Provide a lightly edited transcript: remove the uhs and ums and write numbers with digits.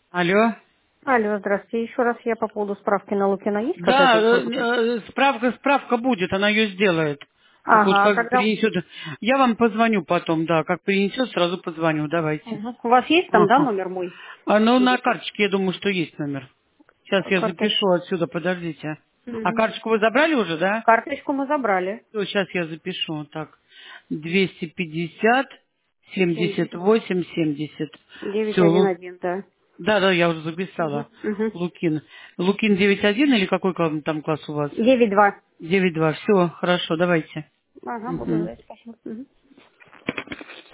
Алло. Алло, здравствуйте. Еще раз я по поводу справки на Лукина. Есть Да, какая-то информация? справка будет, она ее сделает. Так вот, Ага, а как когда... принесет. Я вам позвоню потом, да, как принесет, сразу позвоню, давайте. Мгм. У вас есть там, да, Ага. номер мой? Ну, на Где-то. карточке, я думаю, что есть номер. Сейчас я Карты. запишу отсюда, подождите. А Мгм. карточку вы забрали уже, да? Карточку мы забрали. Все, сейчас я запишу. Так, 250, 70. 78, 70. Все, 911, да. да, я уже записала. Угу. Угу. Лукин. Лукин 9.1 или какой там класс у вас? 9-2. 9.2. Все, хорошо, давайте. Ага, буду Мгм. ждать. Спасибо. Мгм.